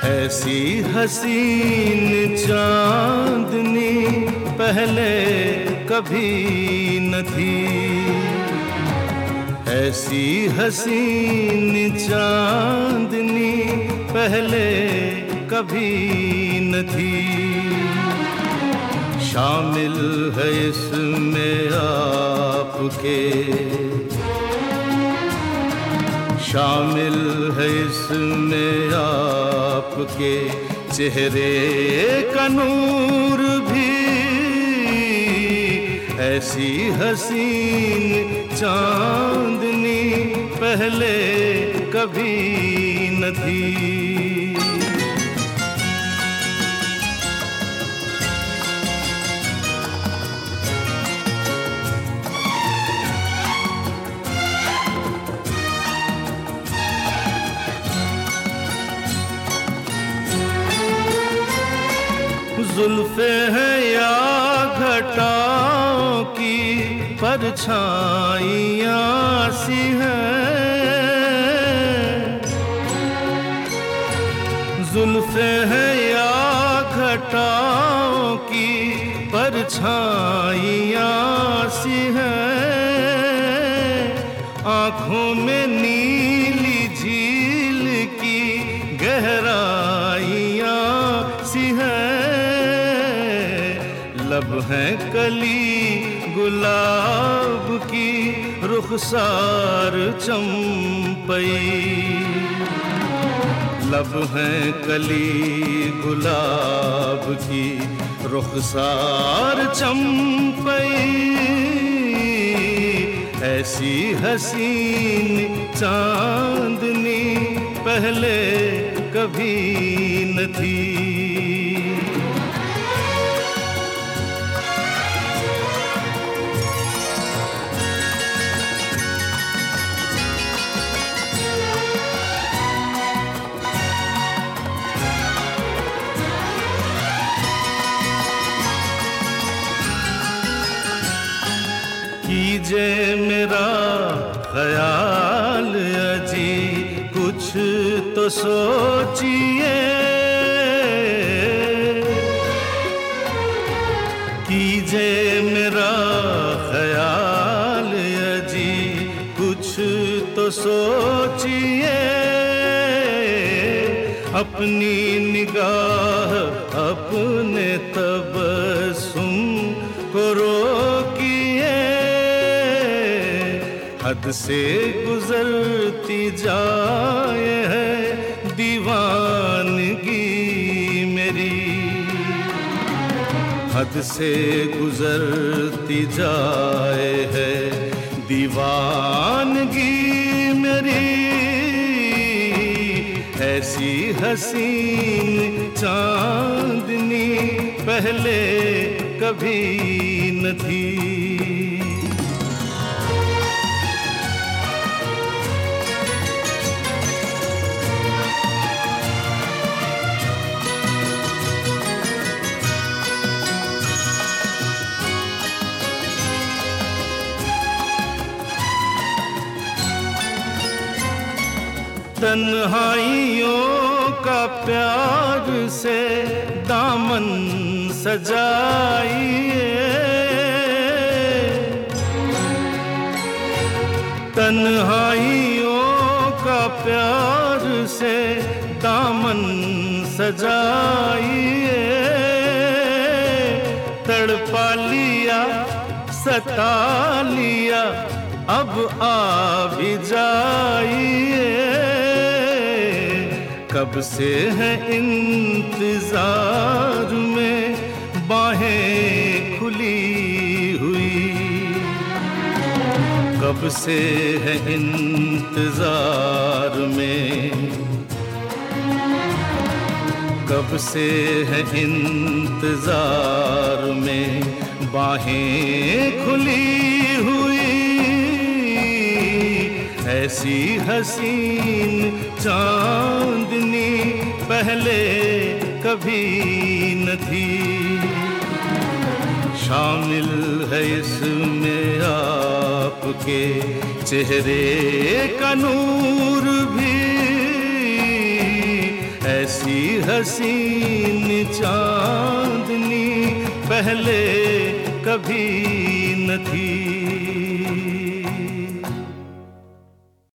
ऐसी हसीन चांदनी पहले कभी न थी। ऐसी हसीन चांदनी पहले कभी न थी। शामिल है इसमें आपके, शामिल है इसमें आपके चेहरे का नूर भी। ऐसी हसीन चांदनी पहले कभी न थी। जुल्फ़े हैं या घटाओं की परछाइयाँ सी हैं। जुल्फ़े हैं या घटाओं की परछाइयाँ सी हैं। आँखों में नीली झील की गहराइयाँ सी हैं। लब हैं कली गुलाब की रुखसार चंपई। लब हैं कली गुलाब की रुखसार चंपई। ऐसी हसीन चांदनी पहले कभी न थी। कीजे मेरा ख्याल अजी कुछ तो सोचिए। कीजे मेरा ख्याल अजी कुछ तो सोचिए। अपनी निगाह अपने तबस्सुम को रोकिए। हद से गुजरती जाए है दीवानगी मेरी। हद से गुजरती जाए है दीवानगी मेरी। ऐसी हसीन चांदनी पहले कभी न थी। तन्हाइयों का प्यार से दामन सजाइए। तन्हाइयों का प्यार से दामन सजाइए। तड़पा लिया सता लिया अब आ भी जाइए। कब से है इंतजार में बाहें खुली हुई। कब से है इंतजार में, कब से है इंतजार में बाहें खुली हुई। ऐसी हसीन चांदनी पहले कभी न थी। शामिल है इसमें आपके चेहरे का नूर भी। ऐसी हसीन चांदनी पहले कभी न थी।